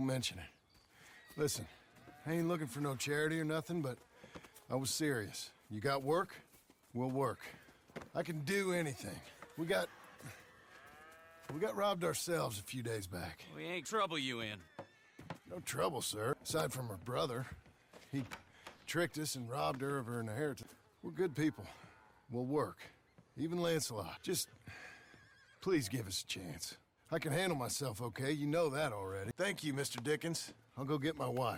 mention it. Listen, I ain't looking for no charity or nothing, but I was serious. You got work? We'll work. I can do anything. We got robbed ourselves a few days back. We ain't trouble you in. No trouble, sir. Aside from her brother. He tricked us and robbed her of her inheritance. We're good people. We'll work. Even Lancelot. Just, please give us a chance. I can handle myself okay, you know that already. Thank you, Mr. Dickens. I'll go get my wife.